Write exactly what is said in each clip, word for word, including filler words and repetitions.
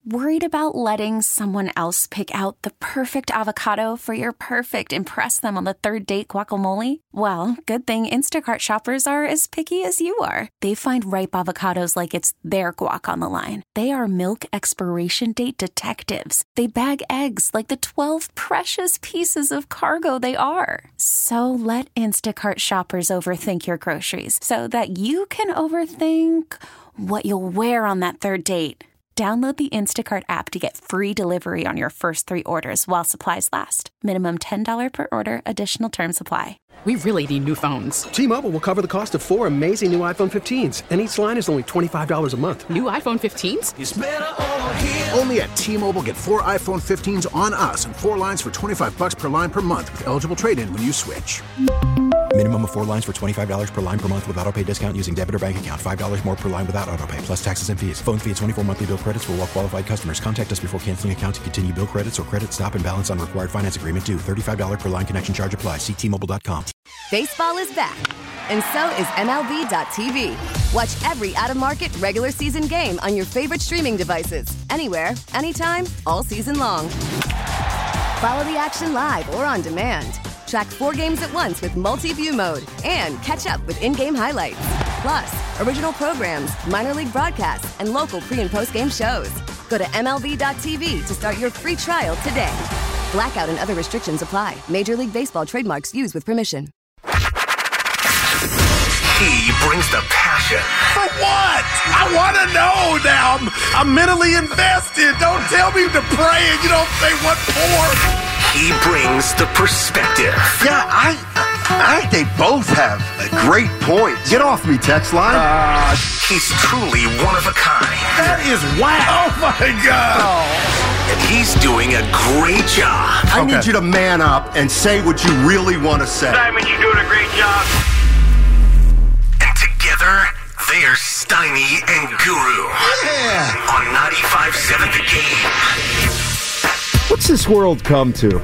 Worried about letting someone else pick out the perfect avocado for your perfect impress them on the third date guacamole? Well, good thing Instacart shoppers are as picky as you are. They find ripe avocados like it's their guac on the line. They are milk expiration date detectives. They bag eggs like the twelve precious pieces of cargo they are. So let Instacart shoppers overthink your groceries so that you can overthink what you'll wear on that third date. Download the Instacart app to get free delivery on your first three orders while supplies last. Minimum ten dollars per order. Additional terms apply. We really need new phones. T-Mobile will cover the cost of four amazing new iPhone fifteens, and each line is only twenty-five dollars a month. New iPhone fifteens? It's better over here. Only at T-Mobile, get four iPhone fifteens on us and four lines for twenty-five dollars per line per month with eligible trade-in when you switch. Minimum of four lines for twenty-five dollars per line per month with autopay discount using debit or bank account. five dollars more per line without autopay, plus taxes and fees. Phone fee at twenty-four monthly bill credits for well-qualified customers. Contact us before canceling account to continue bill credits or credit stop and balance on required finance agreement due. thirty-five dollars per line connection charge applies. See T Mobile dot com. Baseball is back, and so is M L B dot T V. Watch every out-of-market regular season game on your favorite streaming devices. Anywhere, anytime, all season long. Follow the action live or on demand. Track four games at once with multi-view mode and catch up with in-game highlights. Plus, original programs, minor league broadcasts, and local pre- and post-game shows. Go to M L B dot T V to start your free trial today. Blackout and other restrictions apply. Major League Baseball trademarks used with permission. He brings the passion. For what? I want to know now. I'm, I'm mentally invested. Don't tell me to pray and you don't say what for. He brings the perspective. Yeah, I I think they both have a great point. Get off me, text line. Uh, he's truly one of a kind. That is wow. Oh, my God. Oh. And he's doing a great job. I okay. need you to man up and say what you really want to say. Simon, you're doing a great job. And together, they are Steiny and Guru. Yeah. On ninety-five point seven The Game. What's this world come to?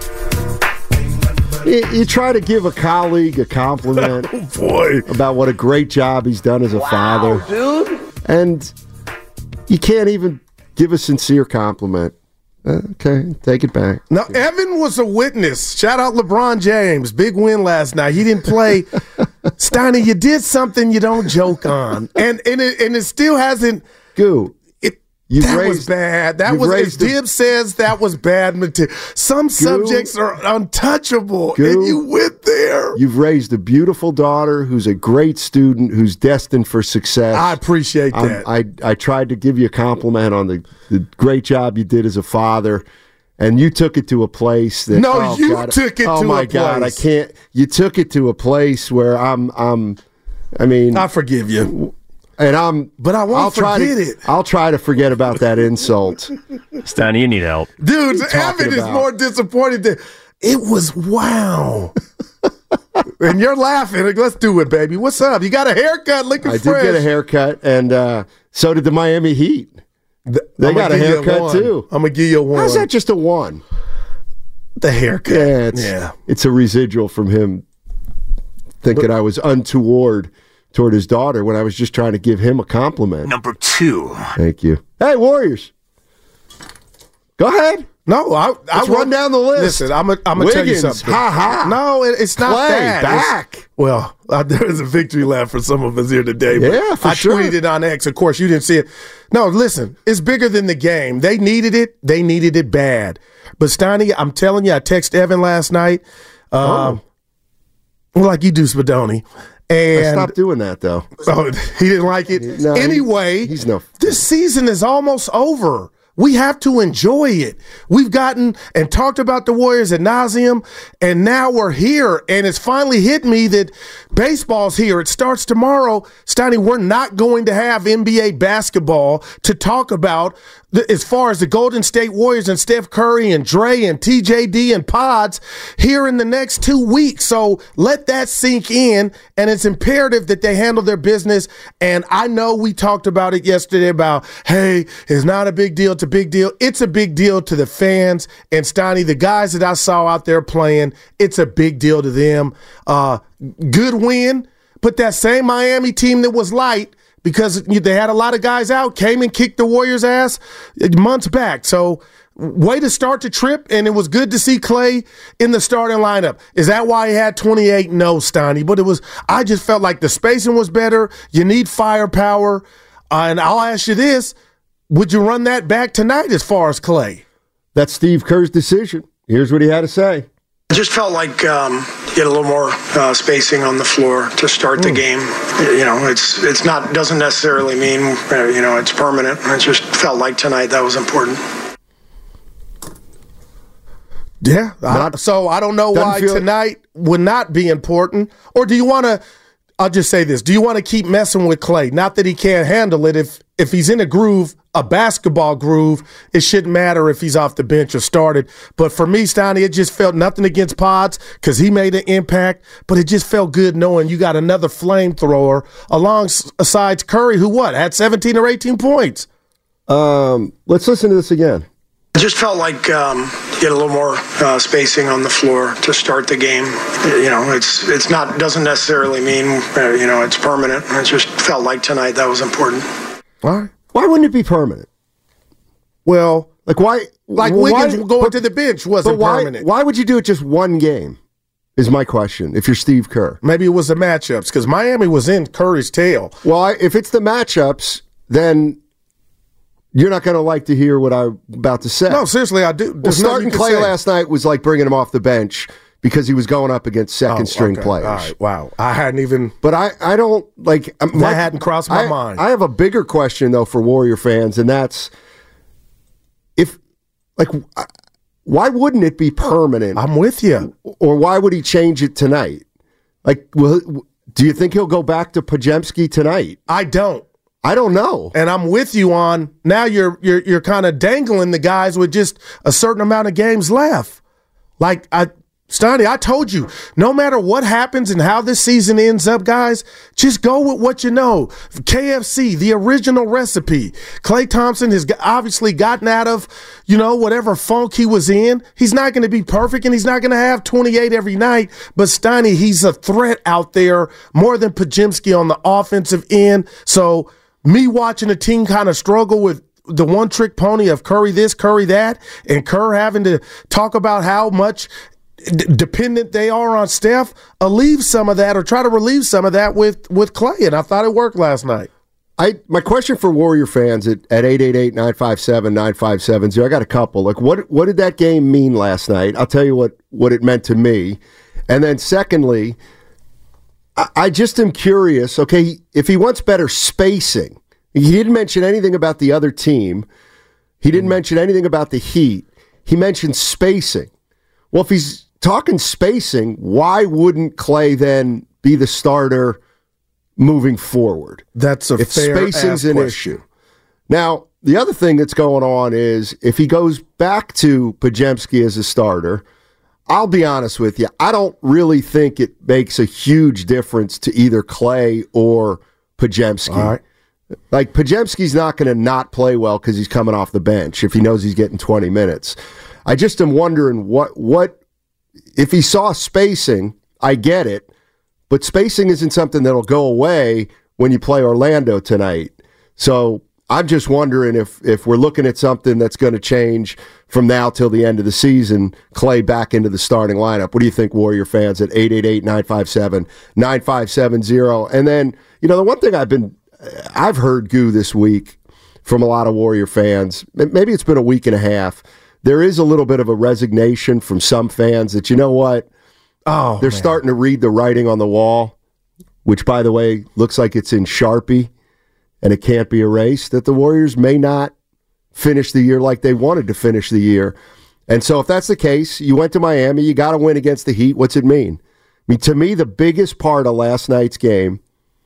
You, you try to give a colleague a compliment oh boy. about what a great job he's done as a wow, father. Dude. And you can't even give a sincere compliment. Uh, okay, take it back. Now, Evan was a witness. Shout out LeBron James. Big win last night. He didn't play. Steiny, you did something you don't joke on. And and it, and it still hasn't. Goo. You've that raised, was bad. That was, as Dib says, that was bad material. Some Goo, subjects are untouchable, Goo, and you went there. You've raised a beautiful daughter who's a great student, who's destined for success. I appreciate that. I, I I tried to give you a compliment on the, the great job you did as a father, and you took it to a place that no, oh, you God, took it oh to my a God, place. I can't. You took it to a place where I'm I'm. I mean, I forgive you. And I'm, but I won't I'll try forget to, it. I'll try to forget about that insult. Steiny, you need help. Dude, Evan is about? more disappointed than it was. Wow. And you're laughing. Like, let's do it, baby. What's up? You got a haircut looking I fresh. I did get a haircut, and uh, so did the Miami Heat. The, they I'm got a haircut, a too. I'm going to give you a one. How's that just a one? The haircut. Yeah, it's, yeah. it's a residual from him thinking but, I was untoward toward his daughter when I was just trying to give him a compliment. Number two. Thank you. Hey, Warriors. Go ahead. No, I, I Let's run down the list. Listen, I'm going to tell you something. Ha ha. No, it, it's not Clay, that. back. It's, well, uh, there is a victory lap for some of us here today. But yeah, for I sure. tweeted it on X. Of course, you didn't see it. No, listen, it's bigger than the game. They needed it. They needed it bad. But Steiny, I'm telling you, I texted Evan last night. Um, oh. Like you do, Spadoni. And I stopped doing that, though. Oh, he didn't like it? No, anyway, he's no. This season is almost over. We have to enjoy it. We've gotten and talked about the Warriors ad nauseum, and now we're here, and it's finally hit me that baseball's here. It starts tomorrow. Steiny, we're not going to have N B A basketball to talk about as far as the Golden State Warriors and Steph Curry and Dre and T J D and Pods here in the next two weeks. So let that sink in, and it's imperative that they handle their business. And I know we talked about it yesterday about, hey, it's not a big deal, it's a big deal. It's a big deal to the fans. And Steiny, the guys that I saw out there playing, it's a big deal to them. Uh, good win, but that same Miami team that was light because they had a lot of guys out, came and kicked the Warriors' ass months back. So way to start the trip, and it was good to see Klay in the starting lineup. Is that why he had twenty-eight? No, Steiny. But it was. I just felt like the spacing was better. You need firepower. Uh, and I'll ask you this. Would you run that back tonight as far as Klay? That's Steve Kerr's decision. Here's what he had to say. It just felt like um, get a little more uh, spacing on the floor to start the mm. game. You know, it's it's not doesn't necessarily mean uh, you know it's permanent. It just felt like tonight that was important. Yeah, I, so I don't know why tonight would not be important. Or do you want to, I'll just say this, do you want to keep messing with Klay? Not that he can't handle it. If if he's in a groove, a basketball groove, it shouldn't matter if he's off the bench or started. But for me, Steiny, it just felt nothing against Pods because he made an impact, but it just felt good knowing you got another flamethrower alongside Curry, who what, had seventeen or eighteen points. Um, let's listen to this again. It just felt like um, get a little more uh, spacing on the floor to start the game. You know, it's it's not doesn't necessarily mean uh, you know it's permanent. It just felt like tonight that was important. All right. Why wouldn't it be permanent? Well, like why? Like why, Wiggins going but, to the bench wasn't why, permanent. Why would you do it just one game? Is my question. If you're Steve Kerr, maybe it was the matchups because Miami was in Curry's tail. Well, I, if it's the matchups, then you're not going to like to hear what I'm about to say. No, seriously, I do. Well, starting Klay say. last night was like bringing him off the bench because he was going up against second-string oh, okay. players. All right. Wow, I hadn't even. But I, I don't like that my, hadn't crossed my I, mind. I have a bigger question though for Warrior fans, and that's if like why wouldn't it be permanent? I'm with you. Or why would he change it tonight? Like, will, do you think he'll go back to Podziemski tonight? I don't. I don't know. And I'm with you on now you're you're you're kind of dangling the guys with just a certain amount of games left. Like I Steiny, I told you, no matter what happens and how this season ends up, guys, just go with what you know. K F C, the original recipe. Klay Thompson has obviously gotten out of, you know, whatever funk he was in. He's not going to be perfect, and he's not going to have twenty-eight every night. But Steiny, he's a threat out there more than Podziemski on the offensive end. So me watching a team kind of struggle with the one-trick pony of Curry this, Curry that, and Kerr having to talk about how much d- dependent they are on Steph, alleviate some of that or try to relieve some of that with, with Klay, and I thought it worked last night. I My question for Warrior fans at, at eight eight eight, nine five seven, nine five seven zero, I got a couple. Like, what what did that game mean last night? I'll tell you what, what it meant to me. And then secondly, I just am curious, okay, if he wants better spacing, he didn't mention anything about the other team. He didn't mention anything about the Heat. He mentioned spacing. Well, if he's talking spacing, why wouldn't Klay then be the starter moving forward? That's a if fair spacing's an question. issue. Now, the other thing that's going on is if he goes back to Podziemski as a starter, I'll be honest with you, I don't really think it makes a huge difference to either Klay or Podziemski. All right. Like, Podziemski's not going to not play well because he's coming off the bench if he knows he's getting twenty minutes. I just am wondering what, what if he saw spacing, I get it, but spacing isn't something that'll go away when you play Orlando tonight. So I'm just wondering if if we're looking at something that's going to change from now till the end of the season, Klay back into the starting lineup. What do you think, Warrior fans, at eight eight eight, nine five seven, nine five seven zero? And then, you know, the one thing I've been, I've heard, Goo, this week from a lot of Warrior fans, maybe it's been a week and a half, there is a little bit of a resignation from some fans that, you know what, oh, they're man. starting to read the writing on the wall, which, by the way, looks like it's in Sharpie, and it can't be erased, that the Warriors may not finish the year like they wanted to finish the year. And so if that's the case, you went to Miami, you got to win against the Heat. What's it mean? I mean, to me, the biggest part of last night's game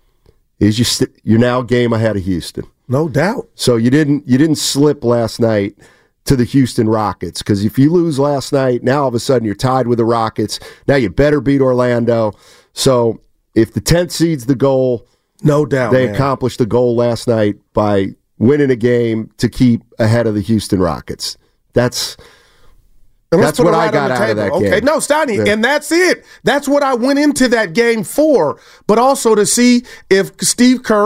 is you st- you're now a game ahead of Houston. No doubt. So you didn't you didn't slip last night to the Houston Rockets, because if you lose last night, now all of a sudden you're tied with the Rockets. Now you better beat Orlando. So if the tenth seed's the goal, no doubt, they man. accomplished the goal last night by winning a game to keep ahead of the Houston Rockets. That's that's what I got out of that game. Okay, no, Steiny, Yeah. and that's it. That's what I went into that game for, but also to see if Steve Kerr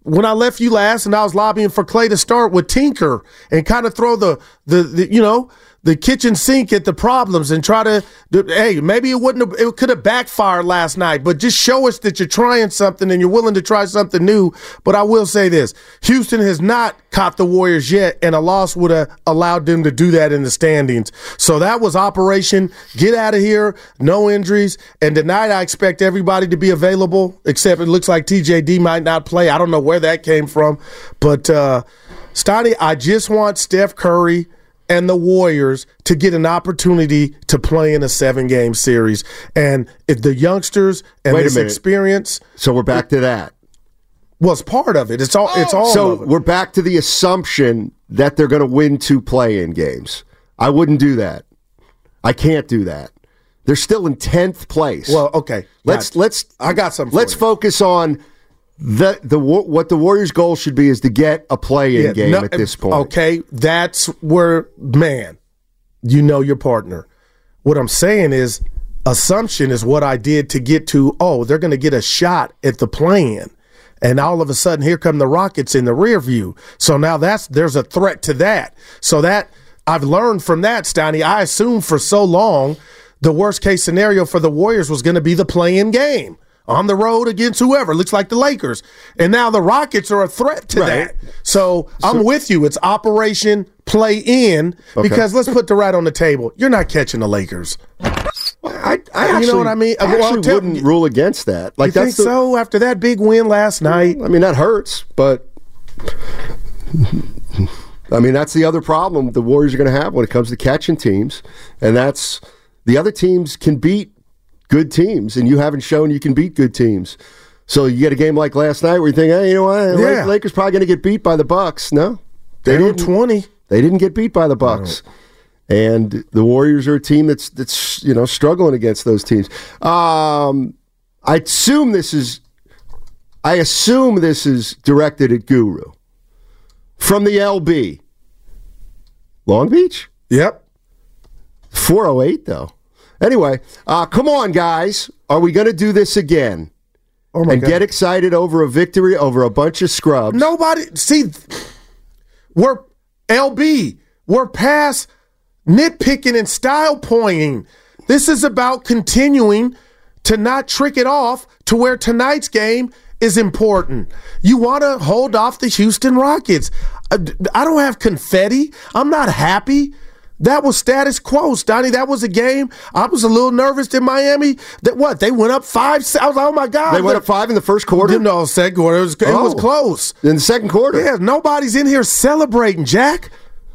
when I left you last and I was lobbying for Clay to start with Tinker and kind of throw the, the, the you know, the kitchen sink at the problems and try to, hey, maybe it wouldn't have, it could have backfired last night, but just show us that you're trying something and you're willing to try something new. But I will say this, Houston has not caught the Warriors yet, and a loss would have allowed them to do that in the standings. So that was Operation Get Out of Here, no injuries, and tonight I expect everybody to be available, except it looks like T J D might not play. I don't know where that came from, but uh, Stoney, I just want Steph Curry and the Warriors to get an opportunity to play in a seven-game series. And if the youngsters and Wait this experience... So we're back to that. Well, it's part of it. It's all, it's all so of it. We're back to the assumption that they're going to win two play-in games. I wouldn't do that. I can't do that. They're still in tenth place. Well, okay. Let's Gotcha. let's I got something for Let's you. focus on the the what the Warriors' goal should be is to get a play-in Yeah, game no, at this point. Okay, that's where, man, you know your partner. What I'm saying is, assumption is what I did to get to, oh, they're going to get a shot at the play-in. And all of a sudden, here come the Rockets in the rear view. So now that's there's a threat to that. So that I've learned from that, Steiny. I assumed for so long the worst case scenario for the Warriors was going to be the play-in game on the road against whoever. Looks like the Lakers. And now the Rockets are a threat to Right. that. So, so I'm with you. It's Operation Play In Okay. because let's put the rat on the table. You're not catching the Lakers. I, I You know actually, what I mean? I Well, actually tell- wouldn't rule against that. Like you think that's the, so? After that big win last night? I mean, that hurts, but I mean, that's the other problem the Warriors are going to have when it comes to catching teams, and that's the other teams can beat good teams, and you haven't shown you can beat good teams. So you get a game like last night where you think, hey, you know what, Yeah. Lakers probably going to get beat by the Bucks. No, They didn't. twenty. They didn't get beat by the Bucks. And the Warriors are a team that's that's you know struggling against those teams. Um, I assume this is, I assume this is directed at Guru from the L B, Long Beach. Yep. four oh eight though. Anyway, uh, come on, guys. Are we going to do this again? Oh my and God. get excited over a victory over a bunch of scrubs? Nobody, see, we're L B. We're past nitpicking and style pointing. This is about continuing to not trick it off to where tonight's game is important. You want to hold off the Houston Rockets. I I don't have confetti. I'm not happy. That was status quo, Stoney. That was a game. I was a little nervous in Miami. That what? They went up five. I was like, oh my God. They went up five in the first quarter? No, second quarter. It was, it was Oh. close. In the second quarter? Yeah, nobody's in here celebrating, Jack.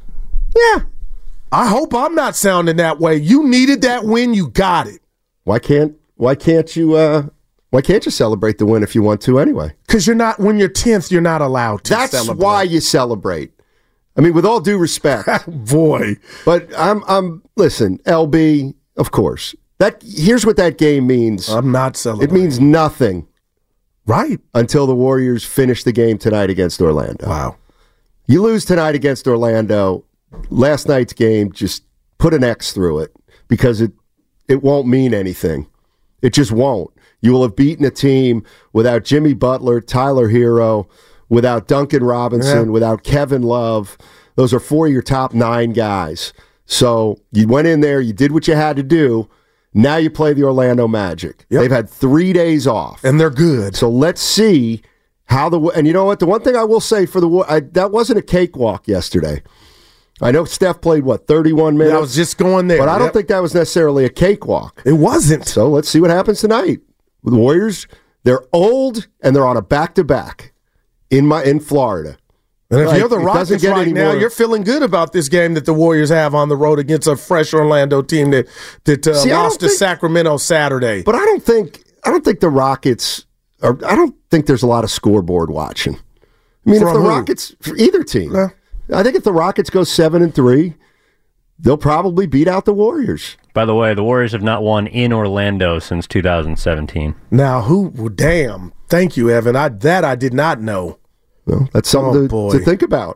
Yeah. I hope I'm not sounding that way. You needed that win. You got it. Why can't Why can't you uh, Why can't you celebrate the win if you want to anyway? Because you're not, when you're tenth, you're not allowed to That's celebrate. why you celebrate. I mean, with all due respect, boy. But I'm I'm listen, L B, of course. That here's what that game means. I'm not It celebrating. means nothing. Right. Until the Warriors finish the game tonight against Orlando. Wow. You lose tonight against Orlando. Last night's game, just put an X through it because it it won't mean anything. It just won't. You will have beaten a team without Jimmy Butler, Tyler Hero, without Duncan Robinson, Yeah. without Kevin Love. Those are four of your top nine guys. So you went in there, you did what you had to do. Now you play the Orlando Magic. Yep. They've had three days off. And they're good. So let's see how the and you know what? The one thing I will say for the I, that wasn't a cakewalk yesterday. I know Steph played what thirty-one minutes. Yeah, I was just going there. but I don't Yep. think that was necessarily a cakewalk. It wasn't. So let's see what happens tonight. The Warriors, they're old and they're on a back to back in my in Florida. And if Like, you're the it doesn't Rockets get right any now, more- you're feeling good about this game that the Warriors have on the road against a fresh Orlando team that that uh, See, I lost to don't think- Sacramento Saturday. But I don't think I don't think the Rockets are. I don't think there's a lot of scoreboard watching. I mean, if From the who? Rockets for either team, Yeah. I think if the Rockets go seven and three, they'll probably beat out the Warriors. By the way, the Warriors have not won in Orlando since two thousand seventeen. Now, who? Well, damn. Thank you, Evan. I that I did not know. Well, that's something Oh, to, boy. to think about.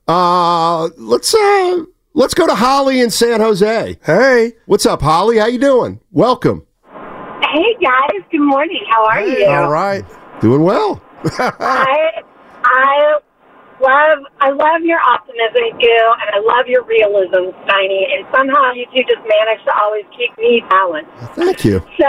Uh, let's uh, let's go to Holly in San Jose. Hey, what's up, Holly? How you doing? Welcome. Hey guys, good morning. How are you? All right. Doing well. I I love I love your optimism, Gil, and I love your realism, Steiny. And somehow you two just manage to always keep me balanced. Thank you. So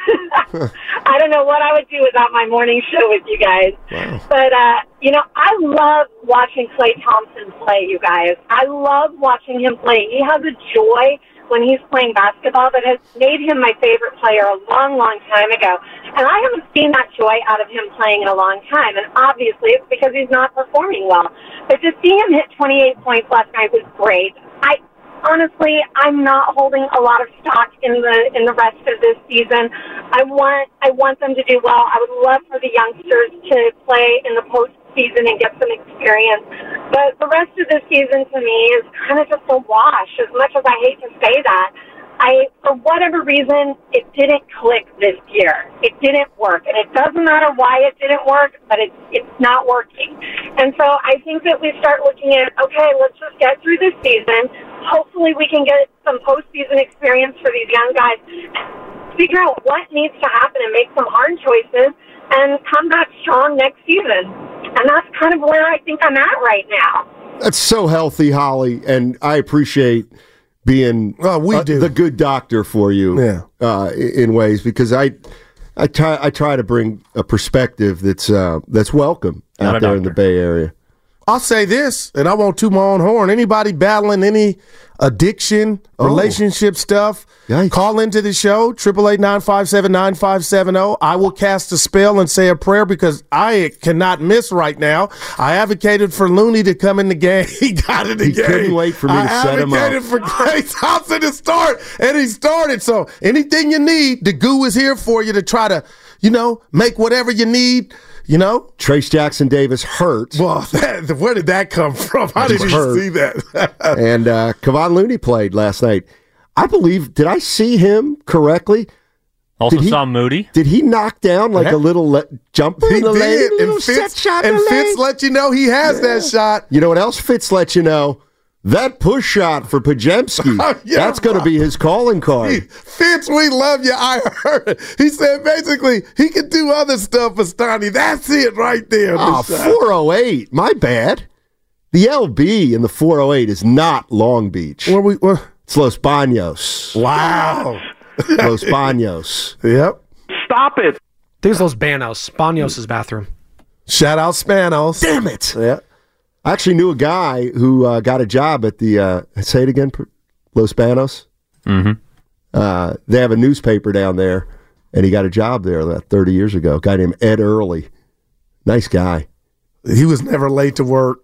I don't know what I would do without my morning show with you guys. Wow. But, uh, you know, I love watching Klay Thompson play, you guys. I love watching him play. He has a joy when he's playing basketball that has made him my favorite player a long, long time ago. And I haven't seen that joy out of him playing in a long time. And obviously it's because he's not performing well. But to see him hit twenty-eight points last night was great. I honestly, I'm not holding a lot of stock in the in the rest of this season. I want I want them to do well. I would love for the youngsters to play in the postseason and get some experience. But the rest of the season to me is kind of just a wash. As much as I hate to say that, I, for whatever reason, it didn't click this year. It didn't work. And it doesn't matter why it didn't work, but it's, it's not working. And so I think that we start looking at, okay, let's just get through this season. Hopefully we can get some postseason experience for these young guys. Figure out what needs to happen and make some hard choices and come back strong next season. And that's kind of where I think I'm at right now. That's so healthy, Holly, and I appreciate being well, we uh, do. the good doctor for you yeah. uh, in ways, because I I try I try to bring a perspective that's uh, that's welcome Not out a there doctor. in the Bay Area. I'll say this, and I won't toot my own horn. Anybody battling any addiction, Oh. relationship stuff, Yikes. call into the show, eight eight eight, nine five seven, nine five seven zero. I will cast a spell and say a prayer because I cannot miss right now. I advocated for Looney to come in the game. He got in the He game. couldn't wait for me I to set him up. advocated for Klay Thompson to start, and he started. So anything you need, the goo is here for you to try to, you know, make whatever you need. You know, Trace Jackson Davis hurt. well, that, where did that come from? How did you hurt. see that? And uh, Kevon Looney played last night. I believe, did I see him correctly? Also Did he- saw Moody. Did he knock down like Yeah. a little le- jumper He in the did, lane? A little and set Fitz, shot in and the Fitz lane? let you know he has that shot. You know what else Fitz let you know? That push shot for Pajemski. Oh, yeah, that's going to right. be his calling card. Fitz, we love you. I heard it. He said basically he could do other stuff for Stoney. That's it right there. Oh, The shot. four oh eight. My bad. The L B in the four oh eight is not Long Beach. Where we, where? It's Los Baños. Wow. Los Baños. Yep. Stop it. I think it's Los Banos. Banos' bathroom. Shout out Spanos. Damn it. Yeah. I actually knew a guy who uh, got a job at the, uh, say it again, Los Banos. Mm-hmm. Uh, they have a newspaper down there, and he got a job there about thirty years ago. A guy named Ed Early. Nice guy. He was never late to work.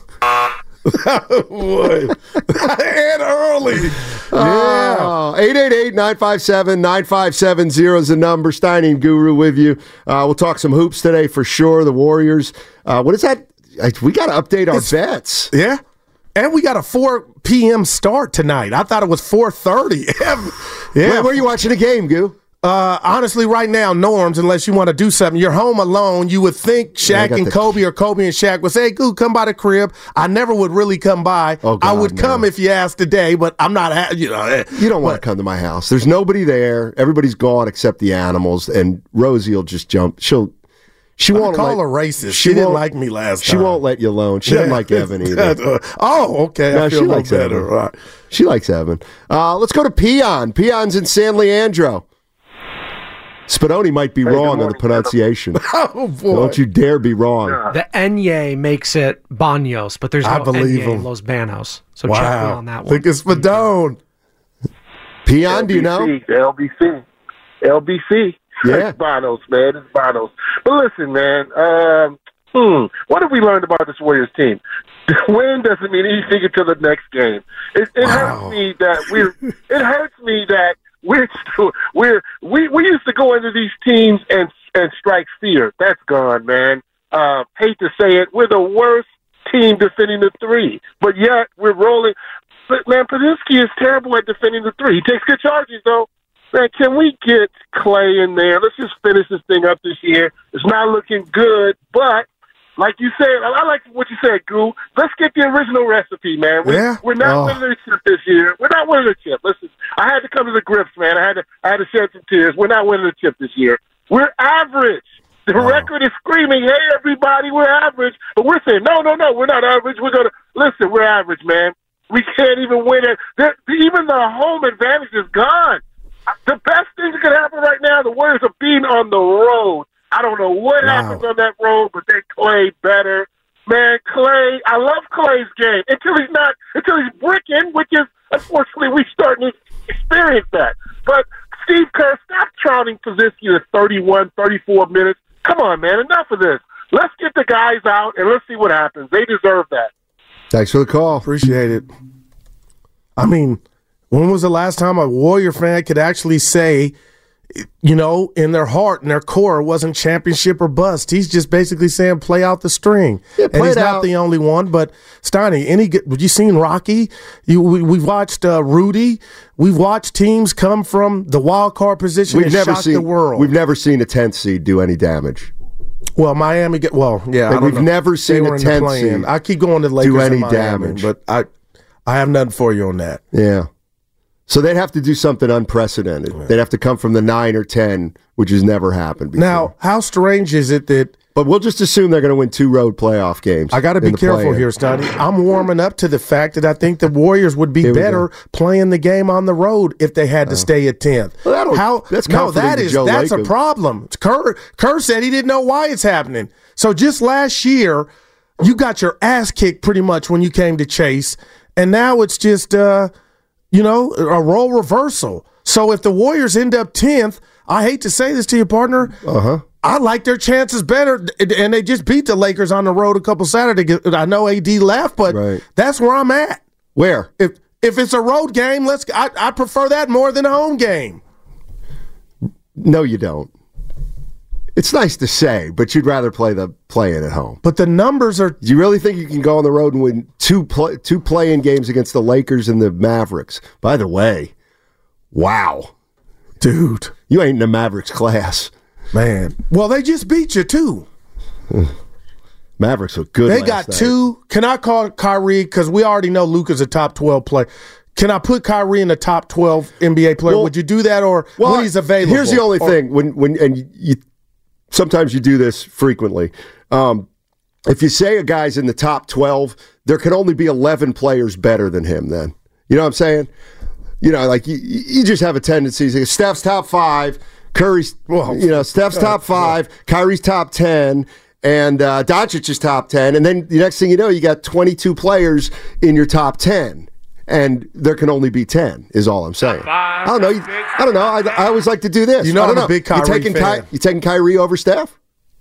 Boy. Ed Early. Yeah. Oh, eight eight eight, nine five seven, nine five seven zero is the number. Steiny and Guru with you. Uh, we'll talk some hoops today for sure. The Warriors. Uh, what is that? I- We got to update our It's- bets. Yeah. And we got a four p.m. start tonight. I thought it was four thirty. Yeah. Where, where are you watching the game, Goo? Uh, honestly, right now, Norms, unless you want to do something, you're home alone. You would think Yeah, I Shaq got and the- Kobe or Kobe and Shaq would say, "Goo, come by the crib." I never would really come by. Oh, God, I would no. come if you asked today, but I'm not. Ha- you know, eh. You don't want to come to my house. There's nobody there. Everybody's gone except the animals, and Rosie will just jump. She'll. She I won't call let, her racist. She, didn't won't- like me last She time. won't let you alone. She doesn't Yeah. like Evan either. Oh, okay. No, I feel she a little likes better. Evan. All right. She likes Evan. Uh, let's go to Peon. Peon's in San Leandro. Spadoni might be wrong on the pronunciation. Oh, boy. Don't you dare be wrong. The Enye makes it Banos, but there's no I believe Enye him. in Los Banos. So check me Wow. on that I one. think it's Spadone. Peon, do you know? L B C. L B C. Yeah. It's Bonos, man. It's Bonos. But listen, man. Um, hmm, what have we learned about this Warriors team? Win doesn't mean anything until the next game. It, it Wow. hurts me that we're. It hurts me that we're still, we're we we used to go into these teams and and strike fear. That's gone, man. Uh, hate to say it, we're the worst team defending the three, but yet we're rolling. But man, Padinsky is terrible at defending the three. He takes good charges though. Man, can we get Klay in there? Let's just finish this thing up this year. It's not looking good, but like you said, I like what you said, Goo. Let's get the original recipe, man. We, Yeah? We're not Oh. winning the chip this year. We're not winning the chip. Listen, I had to come to the grips, man. I had to, I had to shed some tears. We're not winning the chip this year. We're average. The Wow. record is screaming, hey, everybody, we're average. But we're saying, no, no, no, we're not average. We're going to – listen, we're average, man. We can't even win it. There, even the home advantage is gone. The best thing that could happen right now, the Warriors are being on the road. I don't know what Wow. happens on that road, but they play better. Man, Clay, I love Clay's game until he's not – until he's bricking, which is, unfortunately, we're starting to experience that. But Steve Kerr, stop trouncing Podziemski at thirty-one, thirty-four minutes. Come on, man, enough of this. Let's get the guys out, and let's see what happens. They deserve that. Thanks for the call. Appreciate it. I mean, when was the last time a Warrior fan could actually say, you know, in their heart and their core, it wasn't championship or bust? He's just basically saying play out the string. Yeah, and play he's it not out. the only one. But, Steiny, any good, have you seen Rocky? You, we, we've watched uh, Rudy. We've watched teams come from the wild card position We've and never shock seen the world. We've never seen a tenth seed do any damage. Well, Miami get well, yeah. Like, I don't we've know. never They seen were a in the tenth play-in. seed I keep going to Lakers do and any Miami, damage. but I, I have nothing for you on that. Yeah. So they'd have to do something unprecedented. Yeah. They'd have to come from the nine or ten, which has never happened before. Now, how strange is it that? But we'll just assume they're going to win two road playoff games. I got to be in the careful play-in. here, Stoney. I'm warming up to the fact that I think the Warriors would be Here we better go. playing the game on the road if they had to stay at tenth. Well, that'll- How? that's no, comforting that to is Joe that's a Lacob. problem. Kerr Kerr said he didn't know why it's happening. So just last year, you got your ass kicked pretty much when you came to Chase, and now it's just uh, you know a role reversal. So if the Warriors end up tenth, I hate to say this to you, partner. Uh huh. I like their chances better, and they just beat the Lakers on the road a couple Saturdays. I know A D left, but Right. that's where I'm at. Where? If if it's a road game, let's. I, I prefer that more than a home game. No, you don't. It's nice to say, but you'd rather play the play-in at home. But the numbers are. Do you really think you can go on the road and win two play, two play-in games against the Lakers and the Mavericks? By the way, wow, dude, you ain't in the Mavericks class, man. Well, they just beat you too. Mavericks look good. They last got night. two. Can I call Kyrie? Because we already know Luka's a top twelve player. Can I put Kyrie in the top twelve N B A player? Well, Would you do that, or well, when he's available? Here's the only Or- thing: when when and you, you sometimes you do this frequently. Um, if you say a guy's in the top twelve, there can only be eleven players better than him. Then you know what I'm saying? You know, like you, you just have a tendency to say Steph's top five, Curry's, Well, you know, Steph's top five, Kyrie's top ten, and uh, Doncic's top ten, and then the next thing you know, you got twenty-two players in your top ten. And there can only be ten, is all I'm saying. I don't know. You, I don't know. I, I always like to do this. You know I don't I'm a big you Kyrie taking fan. Ky, you taking Kyrie over Steph?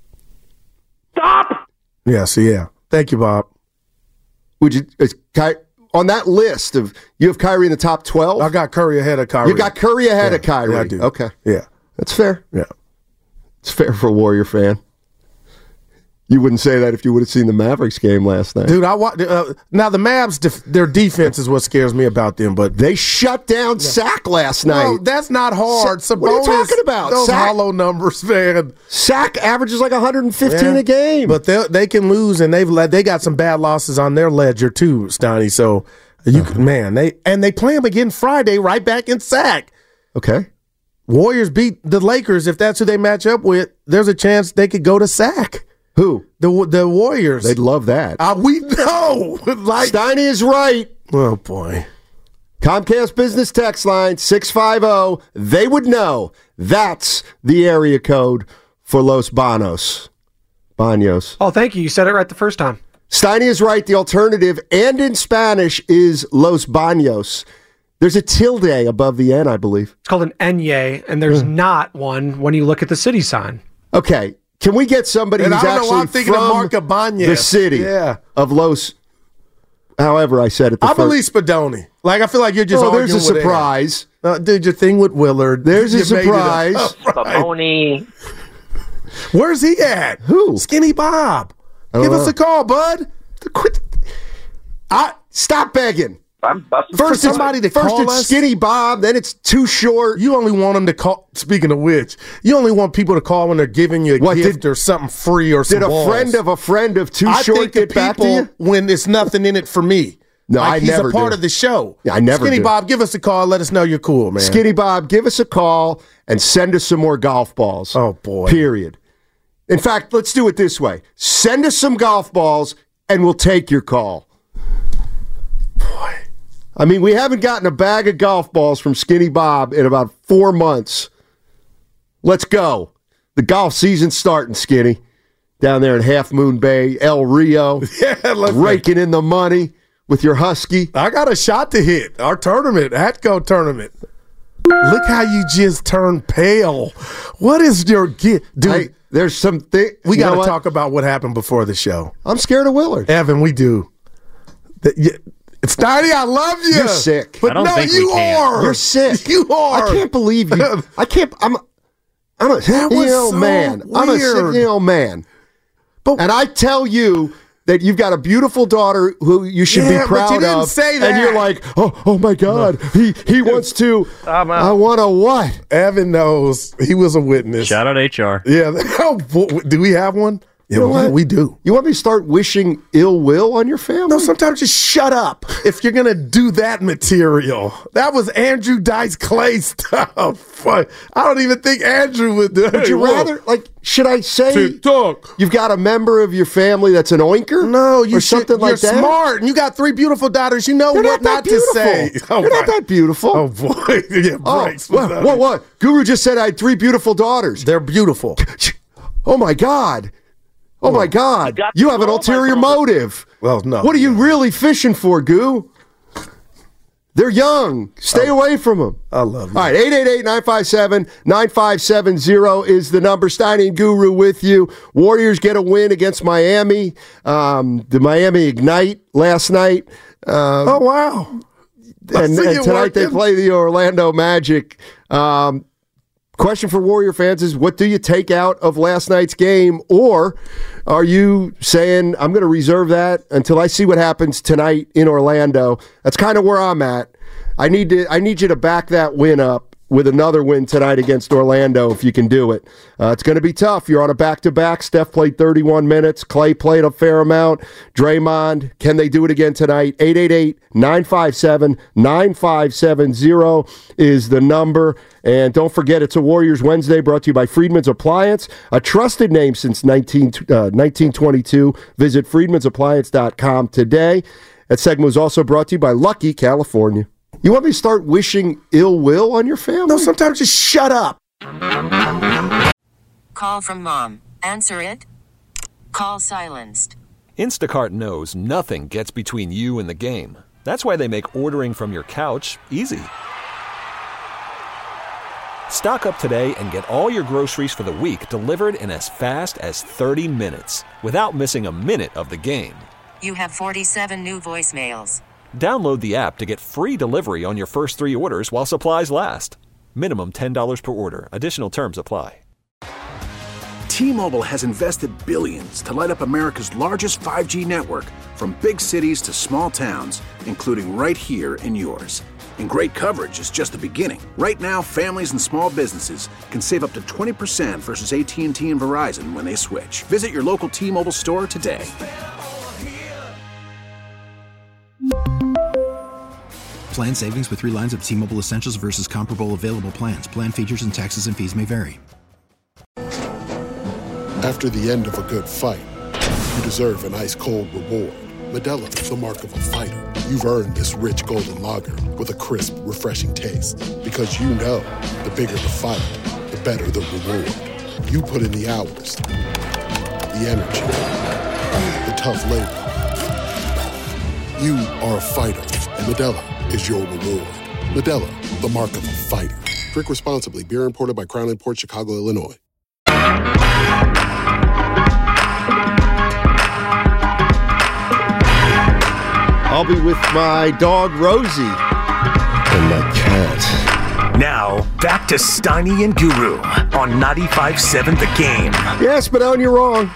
Stop! Yes, yeah. Thank you, Bob. Would you is Ky, on that list of you have Kyrie in the top twelve? I got Curry ahead of Kyrie. You got Curry ahead Yeah, of Kyrie. yeah, I do. Okay, Yeah, that's fair. yeah. It's fair for a Warrior fan. You wouldn't say that if you would have seen the Mavericks game last night. Dude, I wa- uh, now the Mavs, def- their defense is what scares me about them. But They shut down Sack last night. no, that's not hard. Sa- what are you Sabonis, talking about? Those Sack- hollow numbers, man. Sack averages like one hundred fifteen Yeah. a game. But they they can lose, and they've let, they got some bad losses on their ledger too, Stoney. So you Uh-huh. can man, they and they play them again Friday, right back in Sac. okay. Warriors beat the Lakers. If that's who they match up with, there's a chance they could go to Sac. Who? The the Warriors. They'd love that. Uh, we know. like, Steiny is right. oh boy. Comcast Business Text Line six five zero. They would know. That's the area code for Los Banos. Banos. Oh, thank you. You said it right the first time. Steiny is right. The alternative, and in Spanish, is Los Banos. There's a tilde above the N, I believe. It's called an Enye, and there's Hmm. not one when you look at the city sign. Okay. Can we get somebody And who's I don't know actually why I'm thinking of from Mark Ibanez. the city Yeah. of Los... However I said it the I first... believe Spadoni. Like I feel like you're just. Oh, there's a arguing with Ed. surprise. Uh, did your thing with Willard? There's a You made it surprise. up. Right. Baboni. Where's he at? Who? Skinny Bob. I don't Give us know. a call, bud. Quit. I, stop begging. I'm busting. For First, somebody it's, to first call it's us? Skinny Bob, then it's Too Short. You only want them to call. Speaking of which, you only want people to call when they're giving you a What, gift did- or something free or some Did a balls. friend of a friend of Too I Short think the get back to people you? when it's nothing in it for me. No, like I he's never a part do. of the show. Yeah, I never Skinny do. Bob, give us a call. Let us know you're cool, man. Skinny Bob, give us a call and send us some more golf balls. Oh boy. Period. In fact, let's do it this way. Send us some golf balls, and we'll take your call. Boy. I mean, we haven't gotten a bag of golf balls from Skinny Bob in about four months. Let's go. The golf season's starting, Skinny. Down there in Half Moon Bay, El Rio. Yeah, raking in the money with your Husky. I got a shot to hit. Our tournament, Hatco tournament. Look how you just turned pale. What is your gift? Dude, hey, there's something. We got to talk about what happened before the show. I'm scared of Willard. Evan, we do. It's Steiny, I love you. You're sick. But I don't no, think you we can. are. You're sick. You are. I can't believe you. I can't. I'm. I'm a sickly old so man. Weird. I'm a sickly old man. But, and I tell you that you've got a beautiful daughter who you should yeah, be proud but you didn't of. Say that. And you're like, oh, oh my God, he he wants to. I'm out. I want to what? Evan knows he was a witness. Shout out H R. Yeah. Do we have one? Yeah, You know what? we do. You want me to start wishing ill will on your family? No, sometimes just shut up if you're going to do that material. That was Andrew Dice Clay stuff. I don't even think Andrew would do it. Would you rather, like, should I say TikTok. You've got a member of your family that's an oinker? No, you or something should, like you're that? smart, and you got three beautiful daughters. You know They're what not, that not to say. beautiful. They're not that beautiful. Oh, boy. Yeah, Oh, breaks what, without what, it. what? Guru just said I had three beautiful daughters. They're beautiful. Oh, my God. Oh, my God. You have an ulterior motive. Well, no. What are you really fishing for, Goo? They're young. Stay Oh. away from them. I love you. All right, eight eight eight, nine five seven, nine five seven zero is the number. Steiny and Guru with you. Warriors get a win against Miami. Um, the Miami Ignite last night. Um, Oh, wow. and, see and it tonight they working. play the Orlando Magic. Um, question for Warrior fans is, what do you take out of last night's game? Or are you saying, I'm going to reserve that until I see what happens tonight in Orlando? That's kind of where I'm at. I need to. I need you to back that win up with another win tonight against Orlando if you can do it. Uh, it's going to be tough. You're on a back-to-back. Steph played thirty-one minutes. Clay played a fair amount. Draymond, can they do it again tonight? eight eight eight, nine five seven, nine five seven zero is the number. And don't forget, it's a Warriors Wednesday brought to you by Friedman's Appliance, a trusted name since nineteen, uh, nineteen twenty-two. Visit friedmans appliance dot com today. That segment was also brought to you by Lucky, California. You want me to start wishing ill will on your family? No, sometimes just shut up. Call from mom. Answer it. Call silenced. Instacart knows nothing gets between you and the game. That's why they make ordering from your couch easy. Stock up today and get all your groceries for the week delivered in as fast as thirty minutes without missing a minute of the game. You have forty-seven new voicemails. Download the app to get free delivery on your first three orders while supplies last. Minimum ten dollars per order. Additional terms apply. T-Mobile has invested billions to light up America's largest five G network, from big cities to small towns, including right here in yours. And great coverage is just the beginning. Right now, families and small businesses can save up to twenty percent versus A T and T and Verizon when they switch. Visit your local T-Mobile store today. Plan savings with three lines of T-Mobile Essentials versus comparable available plans. Plan features and taxes and fees may vary. After the end of a good fight, you deserve an ice-cold reward. Modelo is the mark of a fighter. You've earned this rich golden lager with a crisp, refreshing taste. Because you know, the bigger the fight, the better the reward. You put in the hours, the energy, the tough labor. You are a fighter, and Modelo is your reward. Modelo, the mark of a fighter. Drink responsibly. Beer imported by Crown Imports, Chicago, Illinois. I'll be with my dog, Rosie, and my cat. Now, back to Steiny and Guru on ninety-five point seven The Game. Yes, but on you're wrong.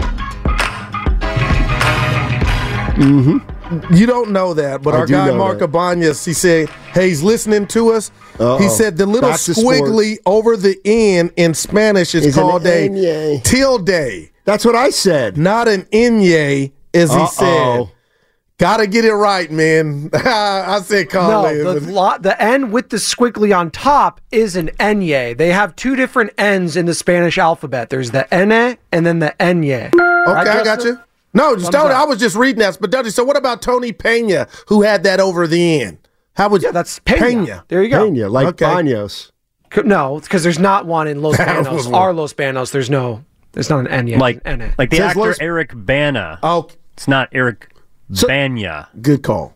Mm-hmm. You don't know that, but I our do guy know Mark that. Abanez, he said, hey, he's listening to us. Uh-oh. He said the little Back to squiggly sports. over the N in Spanish is Is an called a enye. tilde. That's what I said. Not an enye, as he Uh-oh. said. Gotta get it right, man. I said call in. No, the, lo- the N with the squiggly on top is an Enye. They have two different N's in the Spanish alphabet. There's the N and then the Enye. Okay, I got you. No, just Tony, I was just reading that. But Dudley, so what about Tony Pena, who had that over the end? How would yeah, that's Pena. Pena. There you go. Pena, like Okay. Banos. C- No, because there's not one in Los That Banos. was one. Our Los Banos, there's no, there's not an Enye. Like, an N. like the Says actor Los- Eric Bana. Oh, It's not Eric So- Bana. good call.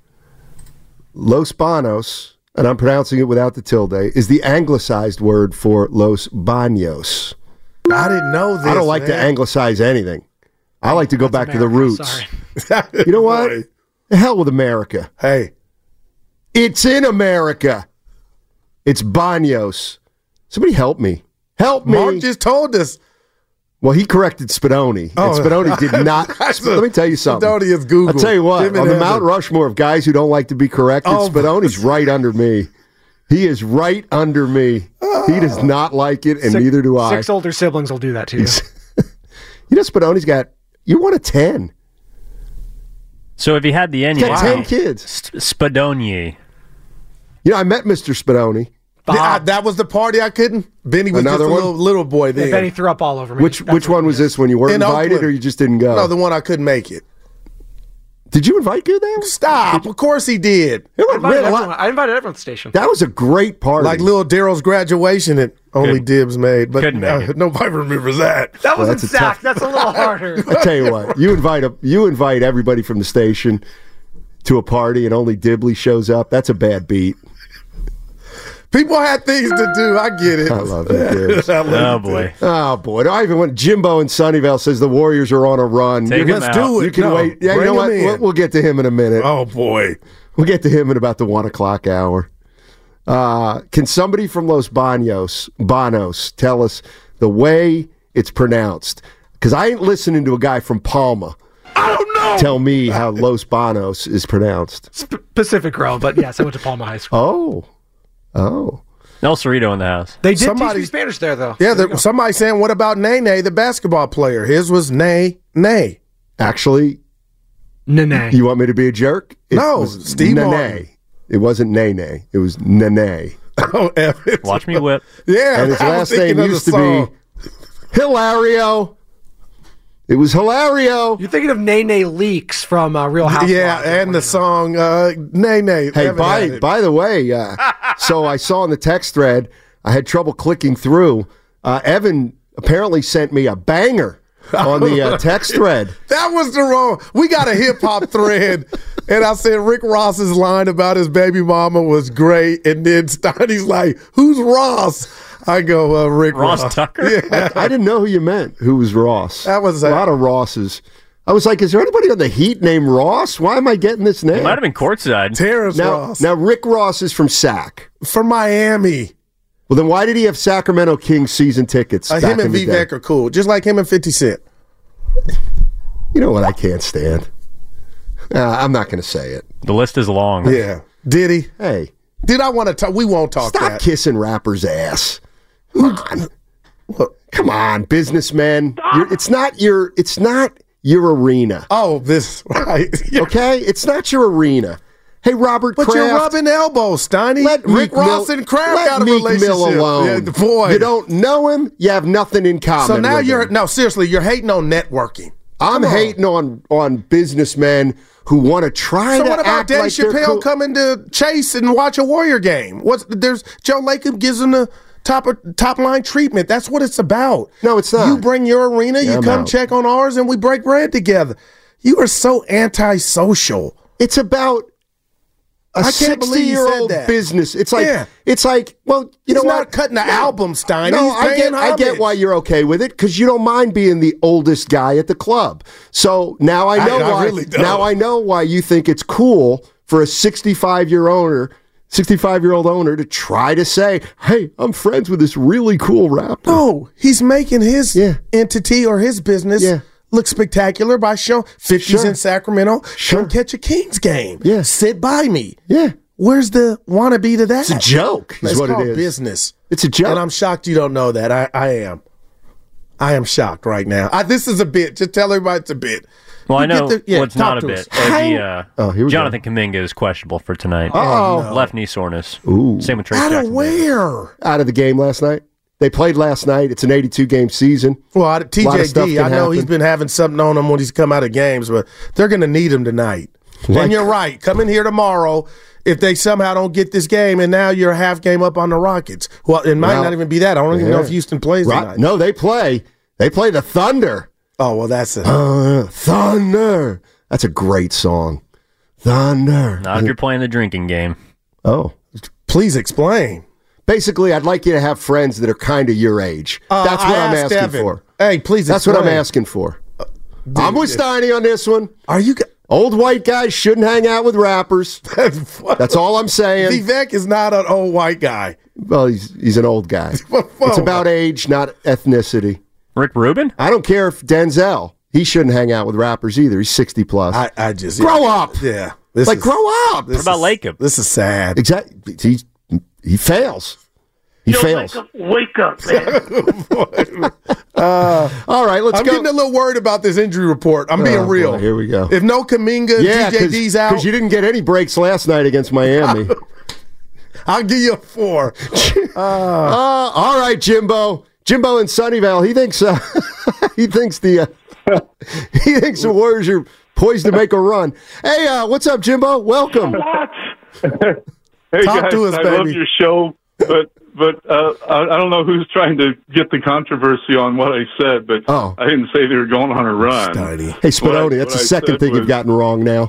Los Banos, and I'm pronouncing it without the tilde, is the anglicized word for Los Baños. I didn't know this. I don't like to man. anglicize anything. I like to go back to the America, roots. sorry. You know what? Boy. The hell with America. Hey, It's in America. It's Baños. Somebody help me. Help me. Mark just told us. Well, he corrected Spadoni. Oh. And Spadoni did not. That's Let me tell you something. Spadoni is Google. I'll tell you what. Him and On the Heaven. Mount Rushmore of guys who don't like to be corrected, Oh, Spadoni's right under me. He is right under me. He does not like it, and Six- neither do I. Six older siblings will do that to you. You know, Spadoni's got, you're one of ten. So if he had the N, He's got ten kids. Spadonier. You know, I met Mister Spadoni. Yeah, I- that was the party I couldn't. Benny was Another just a one? little, little boy Yeah, then. Benny threw up all over me. Which That's which what one it was is. this, when you weren't In invited Oakland. or you just didn't go? No, the one I couldn't make it. Did you invite Goodale? Stop. Of course he did. It I was invited, real- everyone, I invited everyone to the station. That was a great party. Like little Daryl's graduation that only Good. Dibs made. But Couldn't make uh, it. nobody remembers that. That Well, wasn't that's a Zach. tough- That's a little harder. I tell you what, you invite a you invite everybody from the station to a party and only Dibley shows up. That's a bad beat. People had things to do. I get it. I love it, Dibs. I love Oh it, boy. Oh boy! I even went. Jimbo in Sunnyvale says the Warriors are on a run. Take You- him Let's out. do it. You can No, wait. Yeah, you bring know him what? in. We'll, we'll get to him in a minute. Oh boy. We'll get to him in about the one o'clock hour. Uh, can somebody from Los Banos, Banos tell us the way it's pronounced? Because I ain't listening to a guy from Palma. I don't know. Tell me how Los Banos is pronounced. Sp- Pacific Grove, but yes, I went to Palma High School. Oh, oh. El Cerrito in the house. They did Somebody- teach me Spanish there, though. Yeah, There you there, go. somebody saying, what about Nene, the basketball player? His was Nay, Nay. Actually, Nene. you want me to be a jerk? It No, was Steve Nene. Martin. It wasn't Nene. It was Nene. Oh, Evans. Watch me whip. Yeah, And his I was last thinking name of the used to song. be Hilario. It was Hilario. You're thinking of Nene Leaks from uh, Real Housewives. Yeah, and the song uh, Nay Nay. Hey, Evan had by it. by the way, uh, so I saw in the text thread, I had trouble clicking through. Uh, Evan apparently sent me a banger on the uh, text thread. That was the wrong. We got a hip hop thread, and I said Rick Ross's line about his baby mama was great, and then Steiny's like, "Who's Ross?" I go, uh, "Rick Ross Ross." Tucker? Yeah, I didn't know who you meant. Who was Ross? That was a a- lot of Rosses. I was like, is there anybody on the Heat named Ross? Why am I getting this name? It might have been courtside. Terrence now, Ross now Rick Ross is from Sac. from Miami. Well, then why did he have Sacramento Kings season tickets? Uh, back him and in the day? Vivek are cool, just like him and fifty Cent. You know what? I can't stand. Uh, I'm not going to say it. The list is long. Yeah, did he? Hey, Did I want to talk? We won't talk stop that. kissing rappers' ass. Come on, Look. come on, businessmen. You're, it's not your. It's not your arena. Oh, this right. Yeah. Okay, it's not your arena. Hey, Robert But Kraft. you're rubbing elbows, Steiny. Let Rick Meek Ross Mill- and Kraft let got a Meek relationship. Mill alone. Yeah, boy. You don't know him. You have nothing in common. So now with you're him. no seriously. You're hating on networking. I'm Come on. hating on on businessmen who want to try So to what about act Dave like they're Chappelle cool. coming to Chase and watch a Warrior game? What's there's Joe Lacob gives him the top top line treatment. That's what it's about. No, it's not. You bring your arena, Yeah, you I'm come out. check on ours, and we break bread together. You are so antisocial. It's about a I can't believe you said sixty-year-old that. business. It's like Yeah. it's like well, you He's know not what? cutting the album, Stein. No, He's I paying get I get homage. why you're okay with it because you don't mind being the oldest guy at the club. So now I know I- I why. really don't. Now I know why you think it's cool for a sixty-five year owner. sixty-five year old owner to try to say, hey, I'm friends with this really cool rapper. No, he's making his Yeah. entity or his business Yeah. look spectacular by showing fifties Sure. in Sacramento. Sure. Come catch a Kings game. Yeah. Sit by me. Yeah. Where's the wannabe to that? It's a joke, is It's what it called is. business. It's a joke. And I'm shocked you don't know that. I, I am. I am shocked right now. I, this is a bit. Just tell everybody it's a bit. Well, I You get know the- yeah, what's talk not a to bit. us. Uh, the, uh, Oh, here we Jonathan Kuminga is questionable for tonight. Oh, no. Left knee soreness. Ooh. Same with Trace Out of Jackson. where? Out of the game last night. They played last night. It's an eighty-two game season. Well, I- T Lot J of stuff D, can I know he's happen. been having something on him when he's come out of games, but they're going to need him tonight. Like- and you're right. Come in here tomorrow if they somehow don't get this game, and now you're a half game up on the Rockets. Well, it might Well, not even be that. I don't even know yeah. if Houston plays Right. tonight. No, they play. They play the Thunder. Oh, well, that's it. Uh, Thunder. That's a great song. Thunder. Not if you're playing the drinking game. Oh. Please explain. Basically, I'd like you to have friends that are kind of your age. Uh, That's what I I'm asked asking Evan. for. Hey, please That's what I'm explain. asking for. Dude, I'm with Steiny on this one. Are you... G- Old white guys shouldn't hang out with rappers. That's all I'm saying. Vivek is not an old white guy. Well, he's he's an old guy. It's about age, not ethnicity. Rick Rubin? I don't care if Denzel. He shouldn't hang out with rappers either. He's sixty plus. I, I just... Grow up. Yeah. This Like, is- grow up. this What about is- Lacob? This is sad. Exactly. He, he fails. He fails. Wake up, man. Uh, All right, let's I'm go. getting a little worried about this injury report. I'm being Oh, real. boy, here we go. If no Kuminga, Yeah, T J D's out, because you didn't get any breaks last night against Miami. I'll give you a four. Uh, all right, Jimbo. Jimbo in Sunnyvale. He thinks. Uh, he thinks the. Uh, he thinks the Warriors are poised to make a run. Hey, uh, what's up, Jimbo? Welcome. Hey Talk guys, to us, I baby. love your show, but but uh, I, I don't know who's trying to get the controversy on what I said, but Oh. I didn't say they were going on a run. Hey, Spadoni, What I- that's what the I second said thing was- you've gotten wrong now.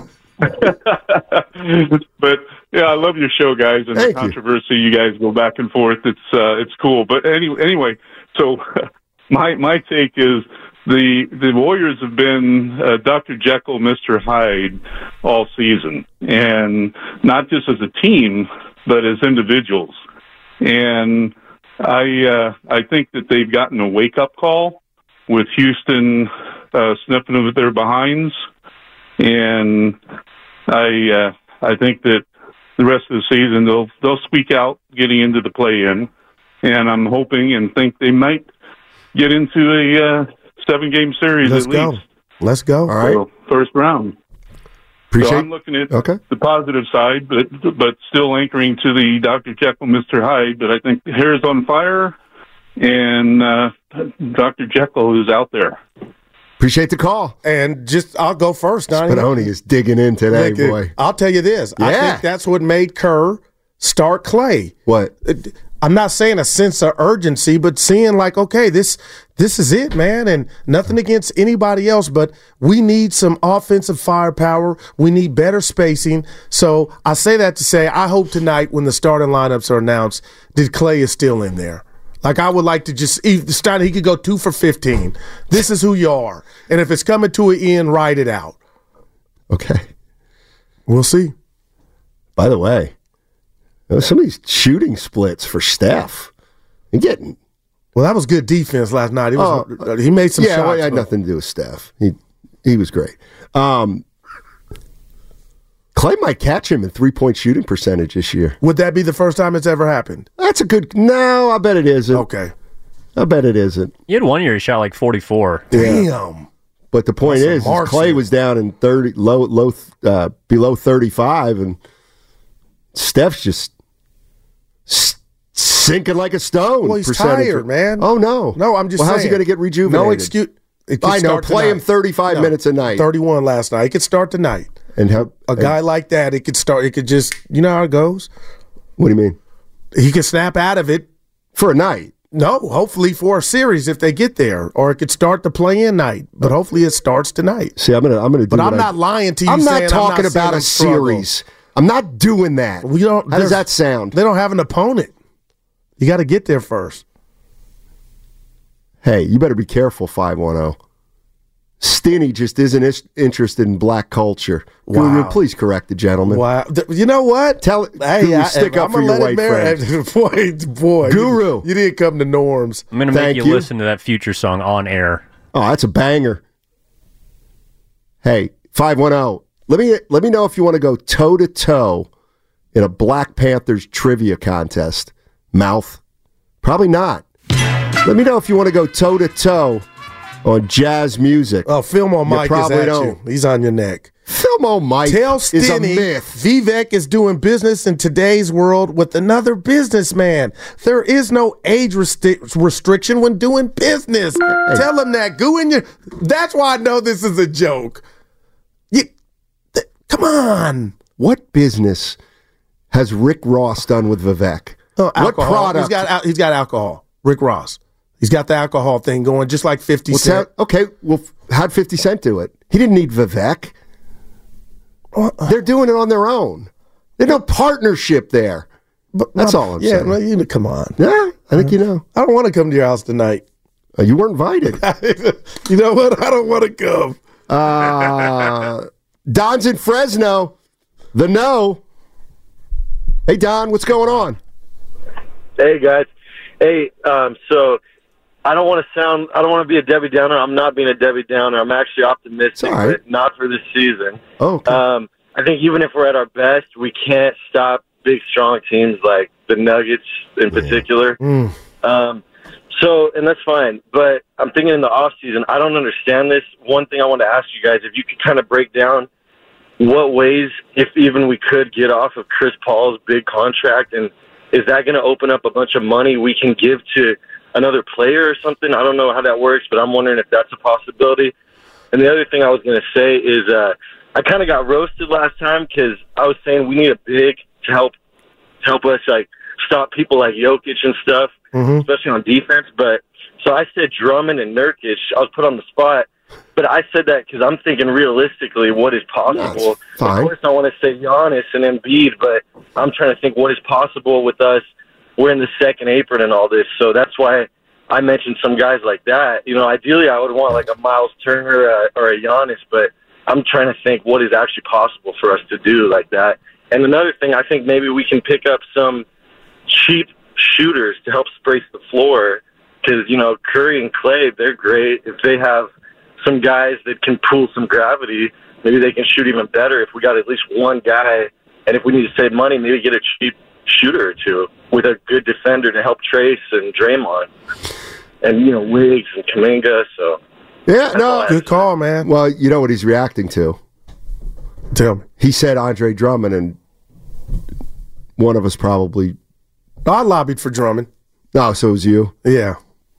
But yeah, I love your show, guys, and Thank the you. controversy. You. guys go back and forth. It's uh, it's cool. But any, anyway, so my my take is the the Warriors have been uh, Doctor Jekyll, Mister Hyde all season, and not just as a team, but as individuals. And I uh, I think that they've gotten a wake up call with Houston uh, sniffing at their behinds, and I uh, I think that the rest of the season they'll they'll squeak out getting into the play-in, and I'm hoping and think they might get into a uh, seven-game series Let's at go. least. Let's go. All right. So, first round. Appreciate. So I'm looking at Okay. the positive side, but but still anchoring to the Doctor Jekyll, Mister Hyde. But I think the hair's on fire, and uh, Doctor Jekyll is out there. Appreciate the call. And just, I'll go first. Donnie. Spadoni is digging in today, Look, boy. I'll tell you this. I Yeah. think that's what made Kerr start Clay. What? It- I'm not saying a sense of urgency, but seeing like, okay, this this is it, man, and nothing against anybody else, but we need some offensive firepower. We need better spacing. So I say that to say I hope tonight when the starting lineups are announced that Clay is still in there. Like I would like to just if Stein, he could go two for fifteen. This is who you are, and if it's coming to an end, write it out. Okay. We'll see. By the way, uh, some of these shooting splits for Steph. You're getting. Well, that was good defense last night. He was, Oh, he made some yeah, shots. well, it had but- nothing to do with Steph. He he was great. Um, Clay might catch him in three point shooting percentage this year. Would that be the first time it's ever happened? That's a good. No, I bet it isn't. Okay. I bet it isn't. You had one year he shot like forty-four. Damn. But the point That's a is, is march Clay there. was down in thirty, low, low, uh, below thirty-five, and Steph's just s- sinking like a stone. Well, he's percentage. tired, man. Oh no, No, I'm just well, how's he saying. going to get rejuvenated? No excuse. It could I know. start Play him tonight. thirty-five No, minutes a night, thirty-one last night. It could start tonight. and how, A guy like that, it could start. It could just, you know how it goes. What do you mean? He could snap out of it. For a night? No, hopefully for a series if they get there, or it could start the play-in night. But hopefully it starts tonight. See, I'm gonna, I'm gonna do. But what I'm I- not lying to you. I'm saying not talking I'm not about a seeing them struggle. series. I'm not doing that. We don't. How does there's- that sound? They don't have an opponent. You got to get there first. Hey, you better be careful, five one zero. Stinny just isn't is- interested in black culture. Guru, Wow. please correct the gentleman. Wow. Th- You know what? Tell Hey, Guru, I, stick if up I'm for gonna your let it white marinate- friend. boy, boy, Guru. You, you didn't come to norms. I'm going to make Thank you, you. listen to that Future song on air. Oh, that's a banger. Hey, five one zero. Let me let me know if you want to go toe to toe in a Black Panthers trivia contest. Mouth, probably not. Let me know if you want to go toe to toe on jazz music. Oh, Filmo Mike is probably at don't. you. He's on your neck. Filmo Mike Tell is a Stinny myth. Vivek is doing business in today's world with another businessman. There is no age resti- restriction when doing business. Hey. Tell him that. Go in your. That's why I know this is a joke. You, th- come on. What business has Rick Ross done with Vivek? Oh, what product? He's got, he's got alcohol. Rick Ross. He's got the alcohol thing going, just like fifty well, Cent. Tell, okay, well, how'd fifty Cent do it? He didn't need Vivek. Well, uh, They're doing it on their own. There's no partnership there. But That's all I'm yeah, saying. Well, you, come on. Yeah, I think uh, you know. I don't want to come to your house tonight. Uh, you weren't invited. You know what? I don't want to come. Uh, Don's in Fresno. The no. Hey, Don, what's going on? Hey, guys. Hey, um, so I don't want to sound, I don't want to be a Debbie Downer. I'm not being a Debbie Downer. I'm actually optimistic, right. but not for this season. Oh, okay. Um, I think even if we're at our best, we can't stop big, strong teams like the Nuggets in particular. Mm. Um, so, and that's fine. But I'm thinking in the off season, I don't understand this. One thing I want to ask you guys, if you could kind of break down what ways, if even we could get off of Chris Paul's big contract, and is that going to open up a bunch of money we can give to another player or something? I don't know how that works, but I'm wondering if that's a possibility. And the other thing I was going to say is uh, I kind of got roasted last time because I was saying we need a big to help to help us like stop people like Jokic and stuff, mm-hmm. especially on defense. But so I said Drummond and Nurkic. I was put on the spot. But I said that because I'm thinking realistically what is possible. Fine. Of course, I want to say Giannis and Embiid, but I'm trying to think what is possible with us. We're in the second apron and all this, so that's why I mentioned some guys like that. You know, ideally I would want like a Miles Turner uh, or a Giannis, but I'm trying to think what is actually possible for us to do like that. And another thing, I think maybe we can pick up some cheap shooters to help space the floor because, you know, Curry and Clay, they're great. If they have some guys that can pull some gravity, maybe they can shoot even better if we got at least one guy. And if we need to save money, maybe get a cheap shooter or two with a good defender to help Trace and Draymond. And, you know, Wiggs and Kuminga, so. Yeah, no. Good call, man. Well, you know what he's reacting to? Tell me. He said Andre Drummond, and one of us probably. I lobbied for Drummond. No, so it was you? Yeah.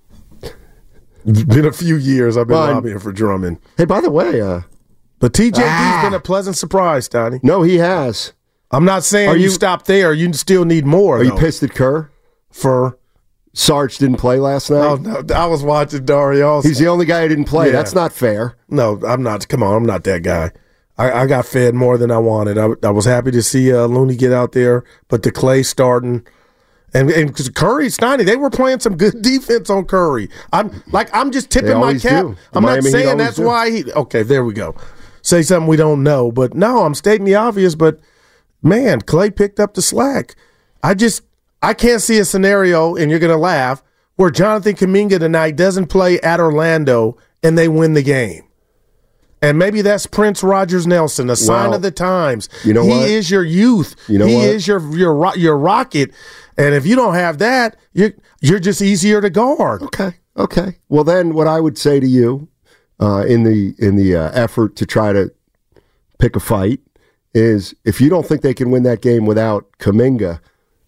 It's been a few years I've been Fine. lobbying for Drummond. Hey, by the way, uh, but T J D's ah. been a pleasant surprise, Donnie. No, he has. I'm not saying Are you, you stop there. You still need more. Are though. you pissed at Kerr? For Sarge didn't play last night? Oh, no, I was watching Dario. He's the only guy who didn't play. Yeah. That's not fair. No, I'm not. Come on, I'm not that guy. I, I got fed more than I wanted. I, I was happy to see uh, Looney get out there, but the Clay starting. And and because Curry, Steiny, they were playing some good defense on Curry. I'm like I'm just tipping my cap. Do. I'm Miami not saying that's do. why he. Okay, there we go. Say something we don't know, but no, I'm stating the obvious. But man, Clay picked up the slack. I just I can't see a scenario, and you're gonna laugh, where Jonathan Kuminga tonight doesn't play at Orlando and they win the game. And maybe that's Prince Rogers Nelson, a sign well, of the times. You know he what? is your youth. You know he what? is your your your rocket. And if you don't have that, you're you're just easier to guard. Okay, okay. Well, then, what I would say to you, uh, in the in the uh, effort to try to pick a fight, is if you don't think they can win that game without Kuminga,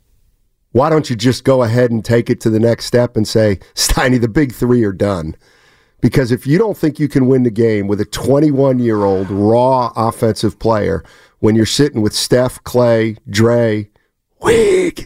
why don't you just go ahead and take it to the next step and say, Steiny, the big three are done. Because if you don't think you can win the game with a twenty-one-year-old raw offensive player, when you're sitting with Steph, Clay, Dre, Wig.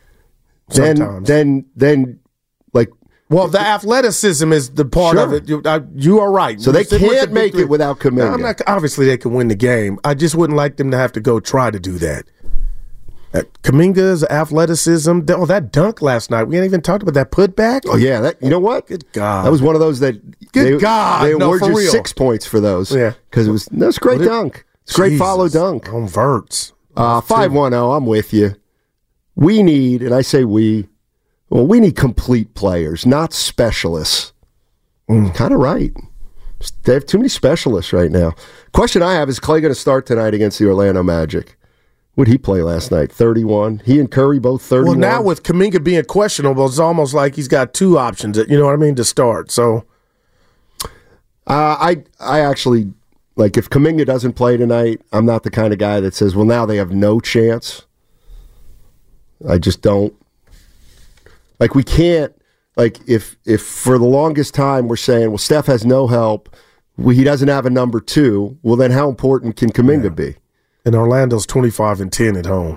Then, Sometimes. then, then, like, well, the athleticism is the part Sure. of it. You, I, you are right. So You're they sitting with can't the big make three. it without Kuminga. No, I'm not, obviously, they can win the game. I just wouldn't like them to have to go try to do that. Uh, Kuminga's athleticism. Oh, that dunk last night. We ain't even talked about that putback. Oh yeah, that you know what? Good God, that was one of those that. Good they, God, they no, award for you real. six points for those. Yeah, because it was that's a great What it- dunk. It's a great Jesus. follow dunk on Verts. Uh, five one zero. I'm with you. We need, and I say we. Well, we need complete players, not specialists. Mm. Kind of right. They have too many specialists right now. Question I have is Clay going to start tonight against the Orlando Magic? What did he play last night? thirty-one. He and Curry both thirty-one. Well, now with Kuminga being questionable, it's almost like he's got two options. You know what I mean to start. So Uh, I I actually, like, if Kuminga doesn't play tonight, I'm not the kind of guy that says, well, now they have no chance. I just don't. Like, we can't, like, if if for the longest time we're saying, well, Steph has no help, well, he doesn't have a number two, well, then how important can Kuminga yeah. be? And Orlando's twenty-five and ten at home.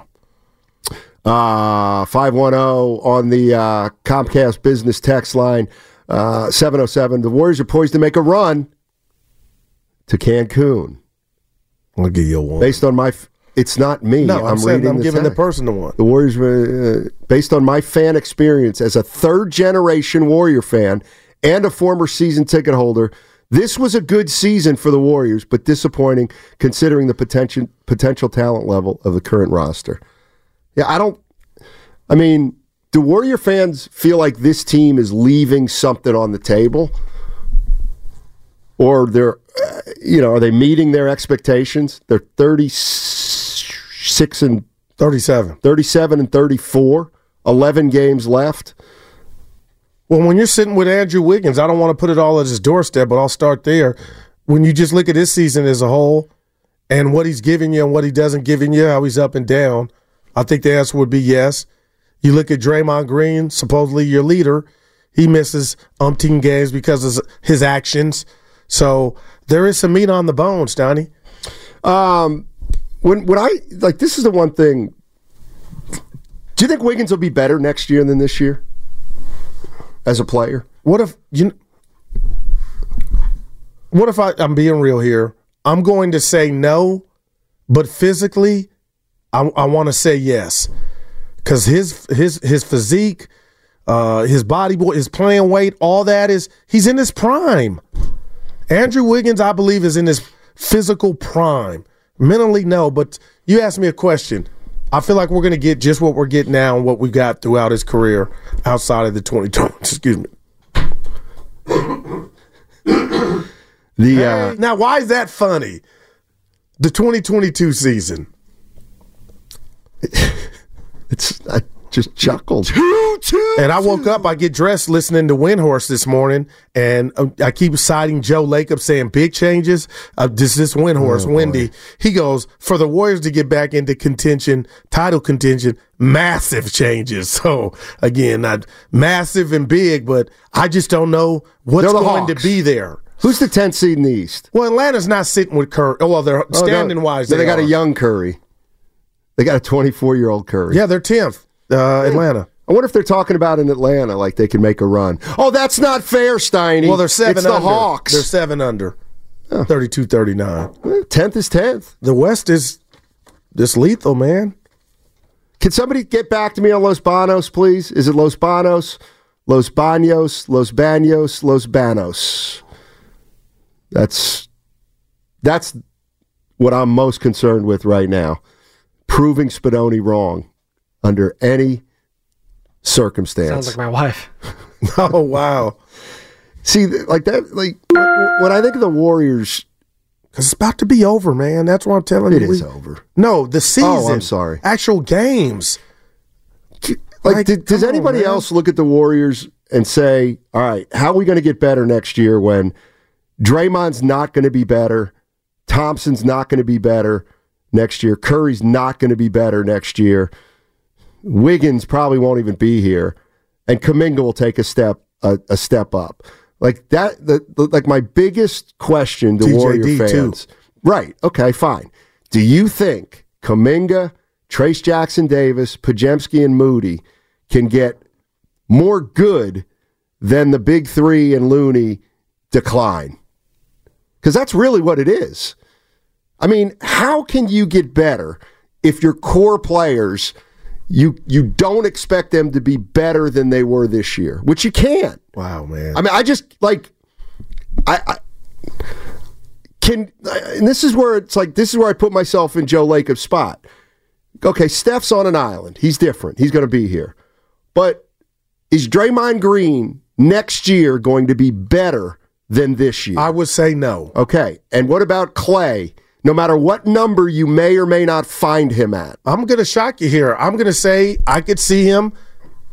Uh, five one zero on the uh, Comcast business text line, uh, seven oh seven. The Warriors are poised to make a run to Cancun. I'll give you a one. Based on my, f- it's not me. No, I'm, I'm saying reading I'm the giving text. the person the one. The Warriors, uh, based on my fan experience as a third-generation Warrior fan and a former season ticket holder, this was a good season for the Warriors, but disappointing considering the potential potential talent level of the current roster. Yeah, I don't. I mean, do Warrior fans feel like this team is leaving something on the table, or they're, uh, you know, are they meeting their expectations? They're thirty-six and thirty-seven, thirty-seven and thirty-four, eleven games left. Well, when you're sitting with Andrew Wiggins, I don't want to put it all at his doorstep, but I'll start there. When you just look at this season as a whole and what he's giving you and what he doesn't giving you, how he's up and down, I think the answer would be yes. You look at Draymond Green, supposedly your leader. He misses umpteen games because of his actions. So there is some meat on the bones, Donnie. Um, when when I like this is the one thing. Do you think Wiggins will be better next year than this year as a player? What if you? What if I, I'm being real here? I'm going to say no, but physically, I, I want to say yes, because his his his physique, uh, his body, his playing weight, all that is he's in his prime. Andrew Wiggins, I believe, is in his physical prime. Mentally, no, but you asked me a question. I feel like we're going to get just what we're getting now and what we got throughout his career outside of the twenty twenty. Excuse me. The hey, uh, now, why is that funny? The twenty twenty-two season. It's I just chuckled. Two, two, and I woke up, I get dressed listening to Windhorse this morning, and I keep citing Joe Lacob saying big changes. Uh, this this Windhorse, oh, Wendy. Boy. He goes, for the Warriors to get back into contention, title contention, massive changes. So, again, not massive and big, but I just don't know what's going Hawks. to be there. Who's the tenth seed in the East? Well, Atlanta's not sitting with Curry. Oh, well, they're oh, standing-wise. They, they, they got are. a young Curry. They got a twenty-four-year-old Curry. Yeah, they're tenth, uh, Atlanta. I wonder if they're talking about in Atlanta like they can make a run. Oh, that's not fair, Steiny. Well, they're seven it's under. the Hawks. They're seven under. Oh. thirty-two thirty-nine. tenth is tenth. The West is this lethal, man. Can somebody get back to me on Los Banos, please? Is it Los Banos, Los Banos, Los Banos, Los Banos? That's that's what I'm most concerned with right now. Proving Spadoni wrong under any circumstance. Sounds like my wife. Oh, wow. See, like that, like when I think of the Warriors, because it's about to be over, man. That's what I'm telling it you. It is we, over. No, the season. Oh, I'm sorry. Actual games. Like, like did, does anybody on, else look at the Warriors and say, all right, how are we going to get better next year when Draymond's not going to be better, Thompson's not going to be better next year, Curry's not going to be better next year, Wiggins probably won't even be here, and Kuminga will take a step a, a step up. Like that, the, the like my biggest question to T J D Warrior fans, too. Right? Okay, fine. Do you think Kuminga, Trace Jackson Davis, Podziemski, and Moody can get more good than the big three and Looney decline? Because that's really what it is. I mean, how can you get better if your core players, you you don't expect them to be better than they were this year, which you can't. Wow, man. I mean, I just, like, I, I can, and this is where it's like, this is where I put myself in Joe Lacob's spot. Okay, Steph's on an island. He's different. He's going to be here. But is Draymond Green next year going to be better than this year? I would say no. Okay, and what about Clay? No matter what number you may or may not find him at. I'm going to shock you here. I'm going to say I could see him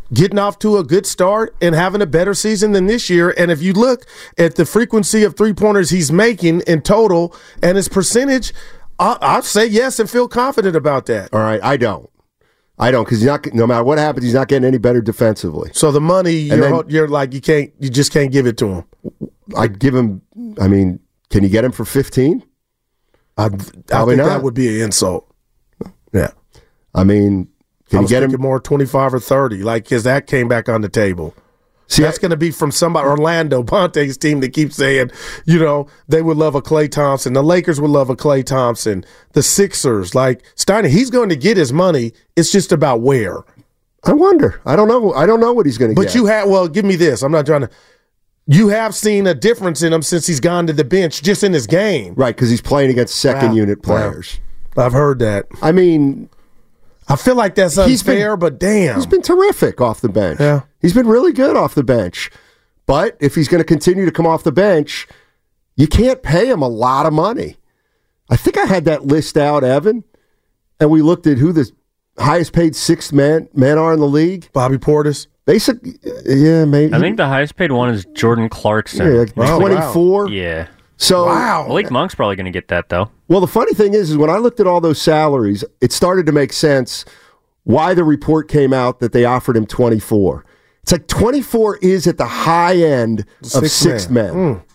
getting off to a good start and having a better season than this year. And if you look at the frequency of three-pointers he's making in total and his percentage, I- I'd say yes and feel confident about that. All right, I don't. I don't, because he's not. No matter what happens, he's not getting any better defensively. So the money, you're, then, you're like you can't, you just can't give it to him. I'd give him. I mean, can you get him for fifteen? I, I think not. that would be an insult. Yeah, I mean, can I you was get him thinking more twenty-five or thirty? Like, because that came back on the table. See, that's going to be from somebody, Orlando, Ponte's team that keeps saying, you know, they would love a Klay Thompson. The Lakers would love a Klay Thompson. The Sixers, like Steiner, he's going to get his money. It's just about where. I wonder. I don't know. I don't know what he's going to get. But you have, well, give me this. I'm not trying to. You have seen a difference in him since he's gone to the bench, just in his game. Right, because he's playing against second Wow. unit players. Wow. I've heard that. I mean, I feel like that's he's unfair, been, but damn. He's been terrific off the bench. Yeah. He's been really good off the bench. But if he's going to continue to come off the bench, you can't pay him a lot of money. I think I had that list out, Evan, and we looked at who the highest paid sixth men, men are in the league. Bobby Portis. Basically, yeah, maybe. I think the highest paid one is Jordan Clarkson. Yeah, like Oh, twenty-four. wow. Yeah. So Malik Monk's probably going to get that, though. Well, the funny thing is, is when I looked at all those salaries, it started to make sense why the report came out that they offered him twenty-four. It's like twenty-four is at the high end of Six six men. men. Mm.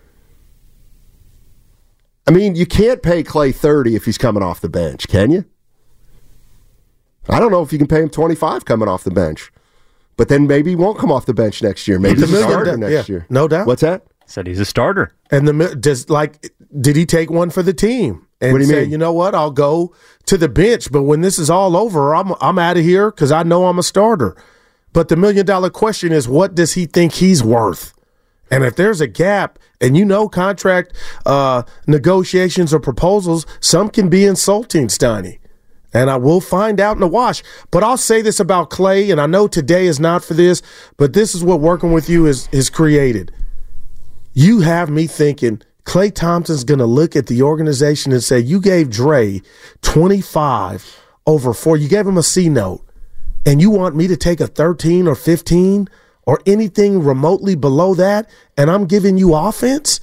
I mean, you can't pay Klay thirty if he's coming off the bench, can you? I don't know if you can pay him twenty-five coming off the bench. But then maybe he won't come off the bench next year. Maybe The he's a million starter da- next yeah, year. no doubt. What's that? Said he's a starter. And the mi- does like did he take one for the team and What do you say, mean? you know what, I'll go to the bench, but when this is all over, I'm I'm out of here because I know I'm a starter. But the million dollar question is, what does he think he's worth? And if there's a gap, and you know contract uh, negotiations or proposals, some can be insulting, Steiny. And I will find out in the wash. But I'll say this about Klay, and I know today is not for this, but this is what working with you is, is created. You have me thinking Klay Thompson's going to look at the organization and say, you gave Dre twenty-five over four. You gave him a C note, and you want me to take a thirteen or fifteen or anything remotely below that, and I'm giving you offense?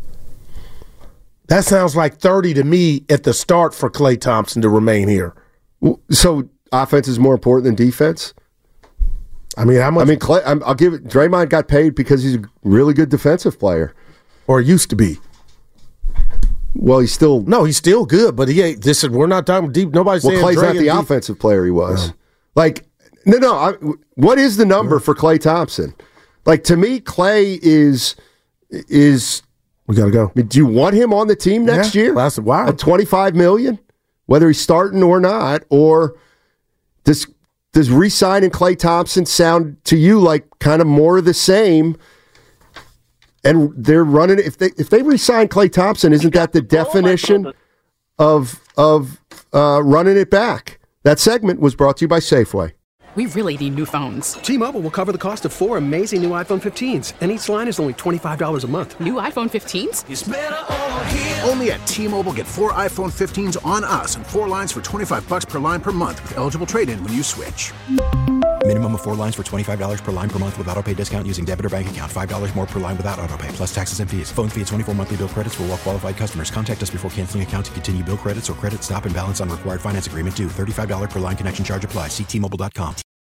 That sounds like thirty to me at the start for Klay Thompson to remain here. So offense is more important than defense? I mean, how much? I mean, Klay, I'm, I'll give it. Draymond got paid because he's a really good defensive player, or used to be. Well, he's still no, he's still good, but he ain't. This is we're not talking deep. Nobody's well. saying Klay's Dre not the and offensive player he was. Like, no, no. I, what is the number for Klay Thompson? Like, to me, Klay is is. We gotta go. I mean, do you want him on the team next Yeah, year? that's wow. At twenty-five million, whether he's starting or not, or does does re-signing Klay Thompson sound to you like kind of more of the same? And they're running if they if they re-sign Klay Thompson, isn't that the definition of of uh, running it back? That segment was brought to you by Safeway. We really need new phones. T-Mobile will cover the cost of four amazing new iPhone fifteens, and each line is only twenty-five dollars a month. New iPhone fifteens? It's better over here. Only at T-Mobile, get four iPhone fifteens on us and four lines for twenty-five bucks per line per month with eligible trade-in when you switch. Minimum of four lines for twenty-five dollars per line per month with auto pay discount using debit or bank account. five dollars more per line without auto pay, plus taxes and fees. Phone fee at twenty-four monthly bill credits for well-qualified customers. Contact us before canceling account to continue bill credits or credit stop and balance on required finance agreement due. thirty-five dollars per line connection charge applies. See T Mobile dot com.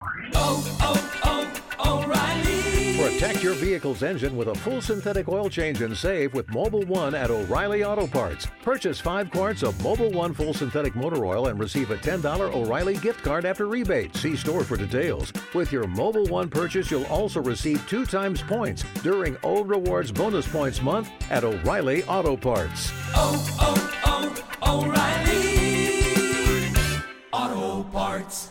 Protect your vehicle's engine with a full synthetic oil change and save with Mobile One at O'Reilly Auto Parts. Purchase five quarts of Mobile One full synthetic motor oil and receive a ten dollars O'Reilly gift card after rebate. See store for details. With your Mobile One purchase, you'll also receive two times points during O Rewards Bonus Points Month at O'Reilly Auto Parts. Oh, oh, oh, O'Reilly Auto Parts.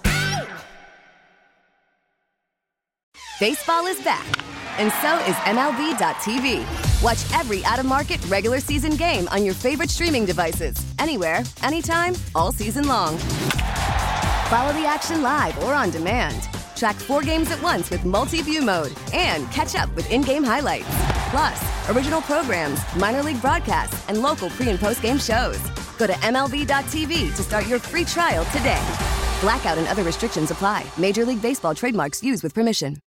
Baseball is back, and so is M L B dot T V. Watch every out-of-market regular season game on your favorite streaming devices, anywhere, anytime, all season long. Follow the action live or on demand. Track four games at once with multi-view mode and catch up with in-game highlights. Plus, original programs, minor league broadcasts, and local pre- and post-game shows. Go to M L B dot T V to start your free trial today. Blackout and other restrictions apply. Major League Baseball trademarks used with permission.